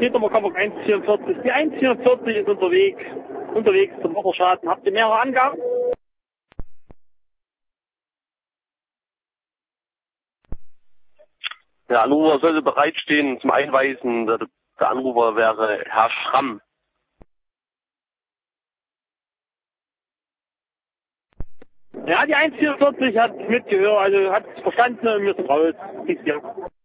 Zielnummer Coburg 144. Die 144 ist unterwegs zum Motorschaden. Habt ihr mehrere Angaben? Der Anrufer sollte bereitstehen zum Einweisen. Der Anrufer wäre Herr Schramm. Ja, die 144 hat mitgehört, also hat verstanden und wir sind raus. Bis hier.